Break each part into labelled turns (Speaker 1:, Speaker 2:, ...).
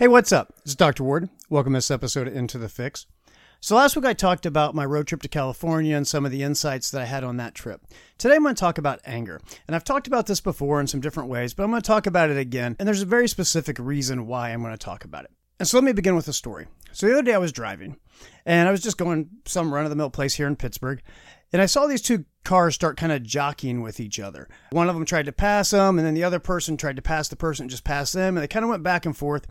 Speaker 1: Hey, what's up? It's Dr. Ward. Welcome to this episode of Into the Fix. So last week I talked about my road trip to California and some of the insights that I had on that trip. Today I'm going to talk about anger. And I've talked about this before in some different ways, but I'm going to talk about it again. And there's a very specific reason why I'm going to talk about it. And so let me begin with a story. So the other day I was driving and I was just going some run-of-the-mill place here in Pittsburgh. And I saw these two cars start kind of jockeying with each other. One of them tried to pass them, and then the other person tried to pass the person and just pass them. And they kind of went back and forth.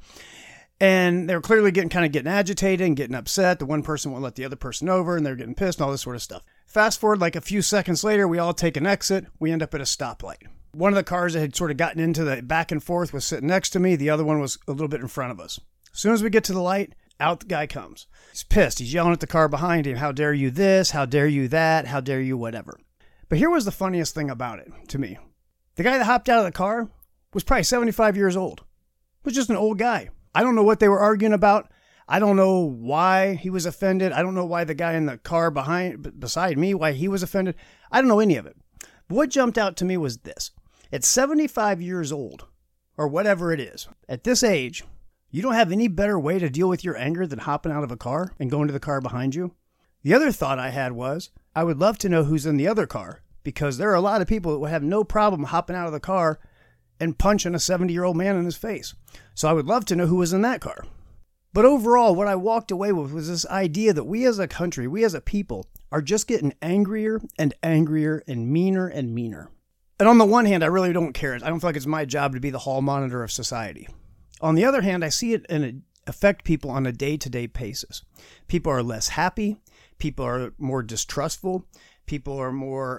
Speaker 1: And they were clearly getting agitated and getting upset. The one person won't let the other person over, and they're getting pissed and all this sort of stuff. Fast forward like a few seconds later, we all take an exit. We end up at a stoplight. One of the cars that had sort of gotten into the back and forth was sitting next to me. The other one was a little bit in front of us. As soon as we get to the light, out the guy comes. He's pissed. He's yelling at the car behind him. How dare you this? How dare you that? How dare you whatever? But here was the funniest thing about it to me. The guy that hopped out of the car was probably 75 years old. Was just an old guy. I don't know what they were arguing about. I don't know why he was offended. I don't know why the guy in the car beside me, why he was offended. I don't know any of it. But what jumped out to me was this. At 75 years old, or whatever it is, at this age, you don't have any better way to deal with your anger than hopping out of a car and going to the car behind you. The other thought I had was, I would love to know who's in the other car, because there are a lot of people that would have no problem hopping out of the car and punching a 70-year-old man in his face. So I would love to know who was in that car. But overall, what I walked away with was this idea that we as a country, we as a people, are just getting angrier and angrier and meaner and meaner. And on the one hand, I really don't care. I don't feel like it's my job to be the hall monitor of society. On the other hand, I see it affect people on a day-to-day basis. People are less happy. People are more distrustful. People are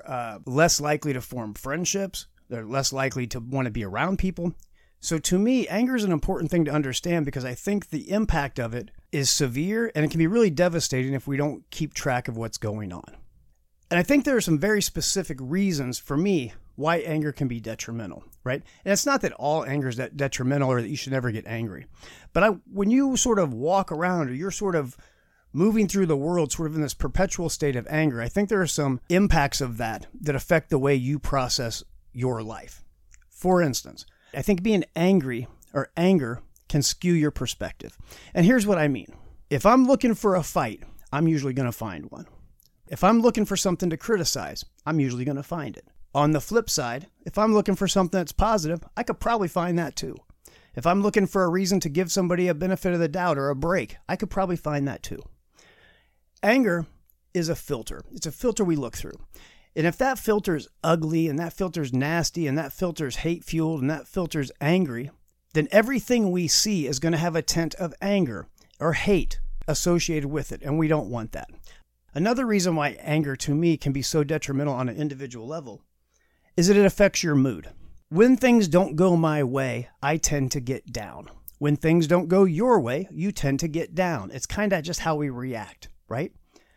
Speaker 1: less likely to form friendships. They're less likely to want to be around people. So to me, anger is an important thing to understand because I think the impact of it is severe and it can be really devastating if we don't keep track of what's going on. And I think there are some very specific reasons for me why anger can be detrimental, right? And it's not that all anger is detrimental or that you should never get angry. But when you sort of walk around or you're sort of moving through the world sort of in this perpetual state of anger, I think there are some impacts of that affect the way you process your life. For instance, I think being angry or anger can skew your perspective. And here's what I mean. If I'm looking for a fight, I'm usually going to find one. If I'm looking for something to criticize, I'm usually going to find it. On the flip side, if I'm looking for something that's positive, I could probably find that too. If I'm looking for a reason to give somebody a benefit of the doubt or a break, I could probably find that too. Anger is a filter. It's a filter we look through. And if that filter is ugly and that filter is nasty and that filter is hate-fueled and that filter is angry, then everything we see is going to have a tint of anger or hate associated with it, and we don't want that. Another reason why anger, to me, can be so detrimental on an individual level is that it affects your mood. When things don't go my way, I tend to get down. When things don't go your way, you tend to get down. It's kind of just how we react, right?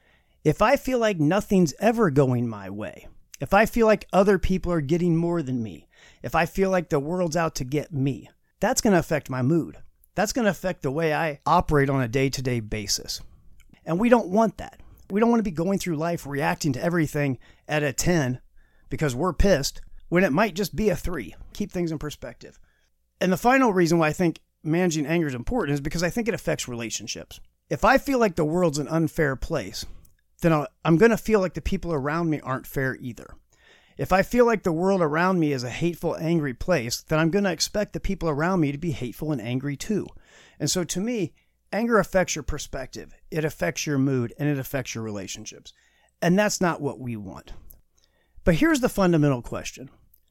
Speaker 1: If I feel like nothing's ever going my way, if I feel like other people are getting more than me, if I feel like the world's out to get me, that's going to affect my mood. That's going to affect the way I operate on a day-to-day basis. And we don't want that. We don't want to be going through life reacting to everything at a 10 because we're pissed when it might just be a 3. Keep things in perspective. And the final reason why I think managing anger is important is because I think it affects relationships. If I feel like the world's an unfair place, then I'm going to feel like the people around me aren't fair either. If I feel like the world around me is a hateful, angry place, then I'm going to expect the people around me to be hateful and angry too. And so to me, anger affects your perspective, it affects your mood, and it affects your relationships. And that's not what we want. But here's the fundamental question.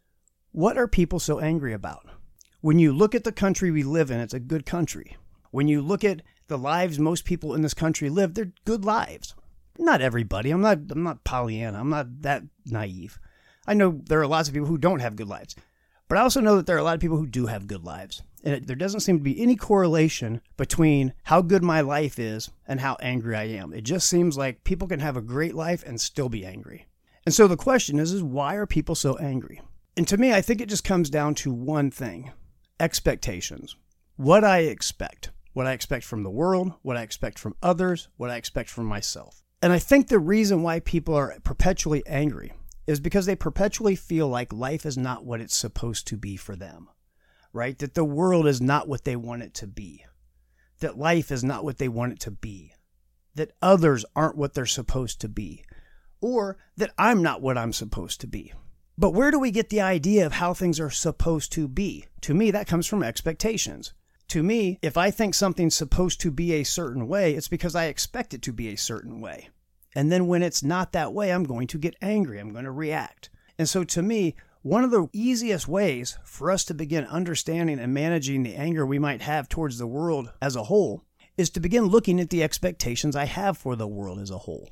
Speaker 1: What are people so angry about? When you look at the country we live in, it's a good country. When you look at the lives most people in this country live, they're good lives. Not everybody. I'm not Pollyanna. I'm not that naive. I know there are lots of people who don't have good lives. But I also know that there are a lot of people who do have good lives. And there doesn't seem to be any correlation between how good my life is and how angry I am. It just seems like people can have a great life and still be angry. And so the question is why are people so angry? And to me, I think it just comes down to one thing. Expectations. What I expect. What I expect from the world, what I expect from others, what I expect from myself. And I think the reason why people are perpetually angry is because they perpetually feel like life is not what it's supposed to be for them, right? That the world is not what they want it to be. that life is not what they want it to be, that others aren't what they're supposed to be, or that I'm not what I'm supposed to be. But where do we get the idea of how things are supposed to be? To me, that comes from expectations. To me, if I think something's supposed to be a certain way, it's because I expect it to be a certain way. And then when it's not that way, I'm going to get angry. I'm going to react. And so to me, one of the easiest ways for us to begin understanding and managing the anger we might have towards the world as a whole is to begin looking at the expectations I have for the world as a whole.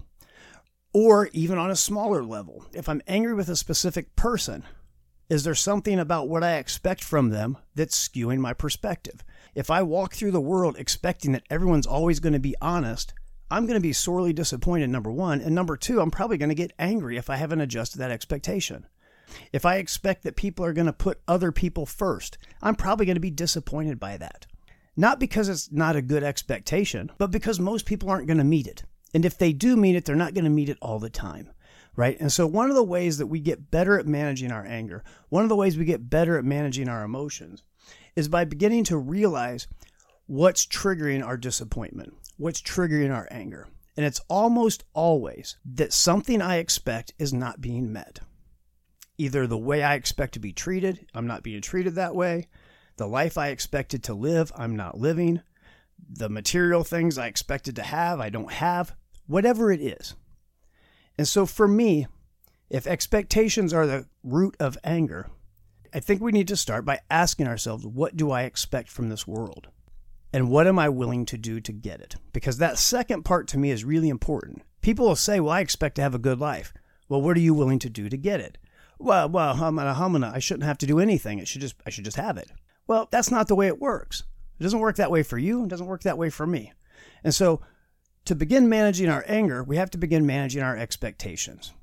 Speaker 1: Or even on a smaller level, if I'm angry with a specific person, is there something about what I expect from them that's skewing my perspective? If I walk through the world expecting that everyone's always going to be honest, I'm going to be sorely disappointed, number one. And number two, I'm probably going to get angry if I haven't adjusted that expectation. If I expect that people are going to put other people first, I'm probably going to be disappointed by that. Not because it's not a good expectation, but because most people aren't going to meet it. And if they do meet it, they're not going to meet it all the time, right? And so one of the ways that we get better at managing our anger, one of the ways we get better at managing our emotions is by beginning to realize what's triggering our disappointment, what's triggering our anger. And it's almost always that something I expect is not being met. Either the way I expect to be treated, I'm not being treated that way. The life I expected to live, I'm not living. The material things I expected to have, I don't have. Whatever it is. And so for me, if expectations are the root of anger, I think we need to start by asking ourselves, what do I expect from this world? And what am I willing to do to get it? Because that second part to me is really important. People will say, well, I expect to have a good life. Well, what are you willing to do to get it? Well, I shouldn't have to do anything. I should just have it. Well, that's not the way it works. It doesn't work that way for you. It doesn't work that way for me. And so to begin managing our anger, we have to begin managing our expectations.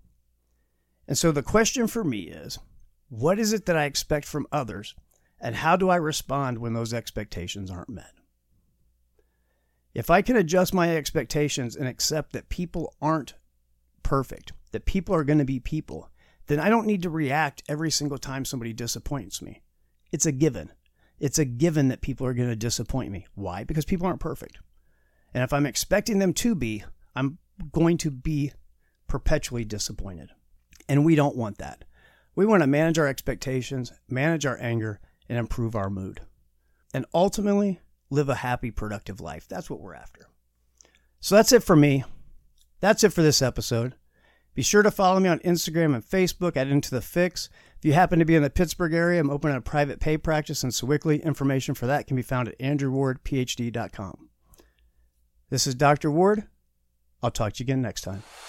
Speaker 1: And so the question for me is, what is it that I expect from others, and how do I respond when those expectations aren't met? If I can adjust my expectations and accept that people aren't perfect, that people are going to be people, then I don't need to react every single time somebody disappoints me. It's a given. It's a given that people are going to disappoint me. Why? Because people aren't perfect. And if I'm expecting them to be, I'm going to be perpetually disappointed. And we don't want that. We want to manage our expectations, manage our anger, and improve our mood. And ultimately, live a happy, productive life. That's what we're after. So that's it for me. That's it for this episode. Be sure to follow me on Instagram and Facebook at Into the Fix. If you happen to be in the Pittsburgh area, I'm opening a private pay practice in Sewickley. Information for that can be found at andrewwardphd.com. This is Dr. Ward. I'll talk to you again next time.